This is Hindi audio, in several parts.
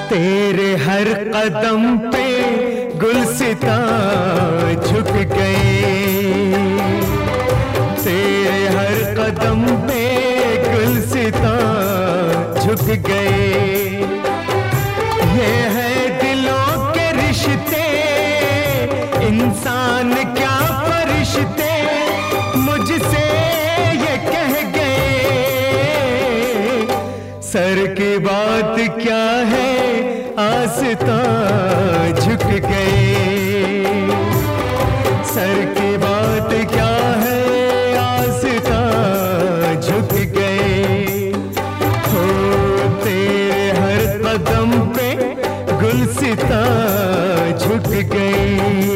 तेरे हर कदम पे गुलसिता झुक गए, तेरे हर कदम पे गुलसिता झुक गए। ये है दिलों के रिश्ते, इंसान क्या फरिश्ते मुझसे ये कह गए। सर की बात क्या है आस्तां झुक गए, सर की बात क्या है आस्तां झुक गए। हो तेरे हर कदम पे गुलसिता झुक गई।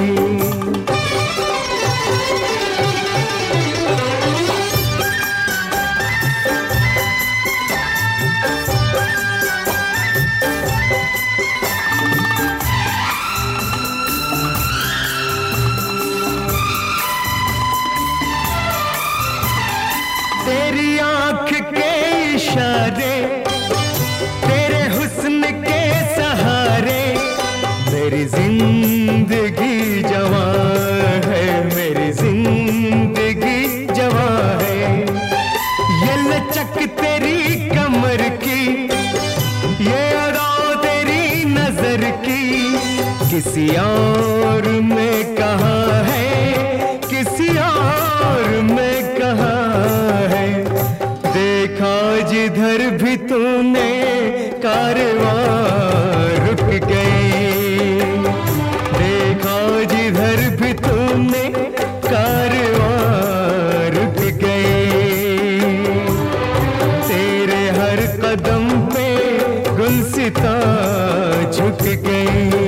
तेरी आंख के इशारे, तेरे हुस्न के सहारे मेरी जिंदगी जवां है, मेरी जिंदगी जवां है। ये लचक तेरी कमर की, ये अदा तेरी नजर की किसी और में कहाँ है, किसी और में कहाँ है। देखा जिधर भी तूने कारवां रुक गए, देखा जिधर भी तूने कारवां रुक गए। तेरे हर कदम पे गुलसिता झुक गई।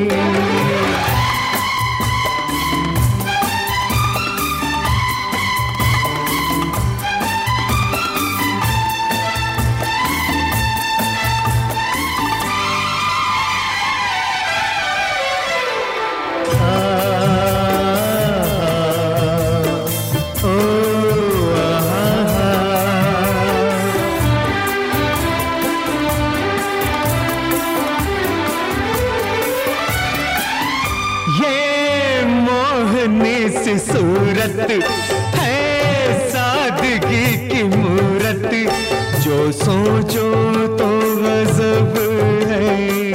ये मोहनी सी सूरत है, सादगी की मूरत, जो सोचो तो गजब है।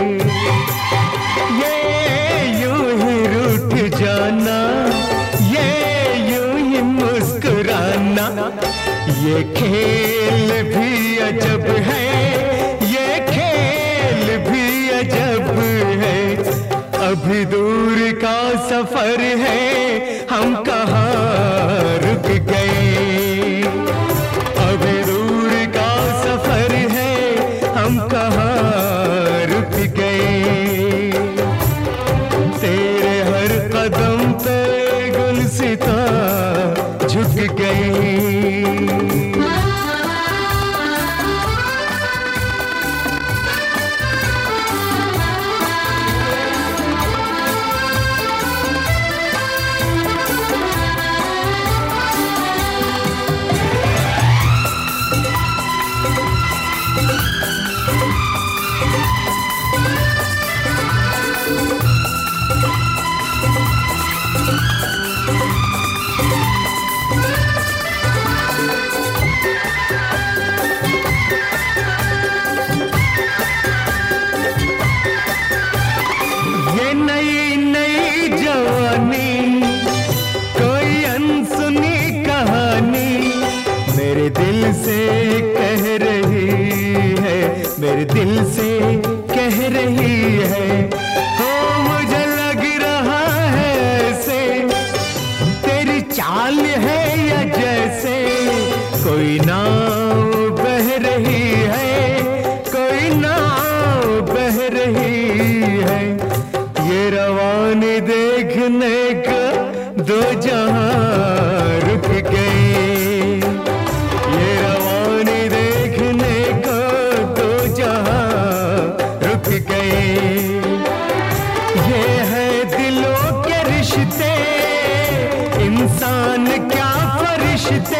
ये यूं ही रूठ जाना, ये यूं ही मुस्कुराना, ये खेल भी अजब है, ये खेल भी अजब है। अभी दूर का सफर है, हम कहाँ रुक गए। अभी दूर का सफर है, हम कहाँ रुक गए। तेरे हर कदम पे गुलसिता झुक गई। ये नई नई जवानी, कोई अनसुनी कहानी मेरे दिल से कह रही है, मेरे दिल से कह रही है। हो मुझे लग रहा है ऐसे तेरी चाल है, या जैसे कोई नाव बह रही है, कोई नाव बह रही है। ये रवानी देखने का दो जहां रुक गए, ये रवानी देखने का दो जहां रुक गए। ये है दिलों के रिश्ते, इंसान क्या फरिश्ते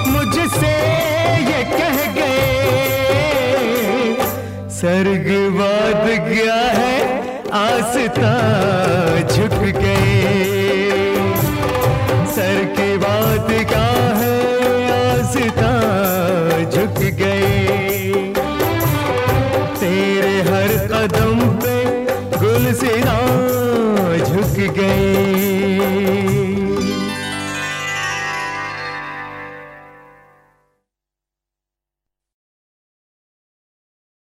मुझसे ये कह गए। स्वर्ग बाद क्या है आस्था झुक गए, सर की बात क्या है आस्था झुक गए। तेरे हर कदम पे गुलसिना